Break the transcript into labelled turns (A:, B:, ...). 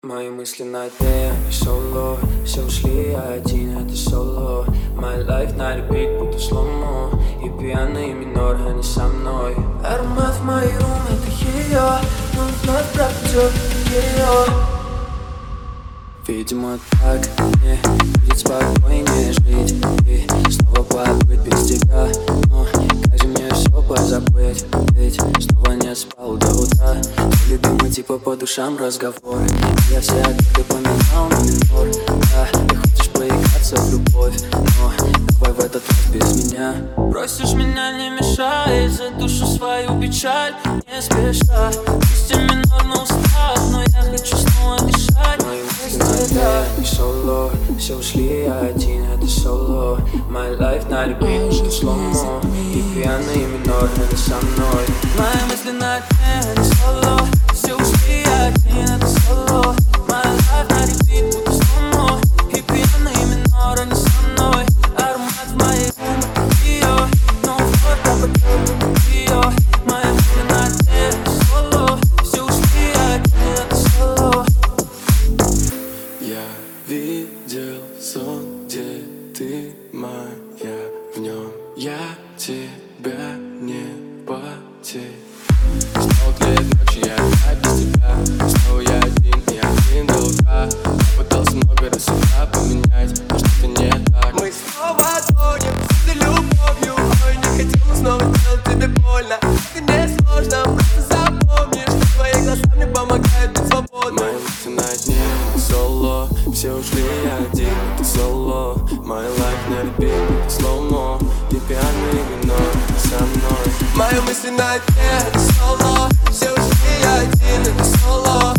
A: Мои мысли на дне, они соло. Все ушли, я один, это соло. My life на repeat, будто сломо. И пьяный минор, они со мной. Аромат в моей рум, это ее. Но вновь пропадет ее. Видимо так мне будет спокойнее жить. И снова побыть без тебя. Но как же мне все позабыть? Ведь снова не спал до утра. Ты любимый типа по душам разговор. Я все аккорды поменял на минор. Да, ты хочешь поиграться в любовь, но давай в этот раз без меня. Просишь меня не мешай, за душу свою печаль не спеша. Пусть и минор на устах, но я хочу снова дышать. Мои мысли на дне, не соло. Все ушли, я один, это соло. My life на repeat, будто сломо. И пьяный минор, они со мной. Мои мысли на дне, не соло. Все ушли, я один, это соло. My life на repeat, будто сломо. И пьяный минор, они со мной. Аромат в моей ее, но вот пропадет ее. Мои мысли на дне, не соло. Все ушли, я один, это соло.
B: Я видел сон, где ты моя, в нем я тебя не потерял. Снова тлеет ночи, я опять без тебя. Снова я один, и один до утра. Пытался много раз себя поменять, но что-то не так.
C: Мы снова тонем за любовью. Ой, не хотел снова сделать тебе больно. Это не сложно, просто запомни, что твои глаза мне помогают быть свободным.
B: Мои мысли на дне, это соло. Все ушли, я один, это соло. My life на repeat, это сломо. И пьяный минор со мной.
C: Мои мысли на дне, это соло. Все ушли, я один, это соло.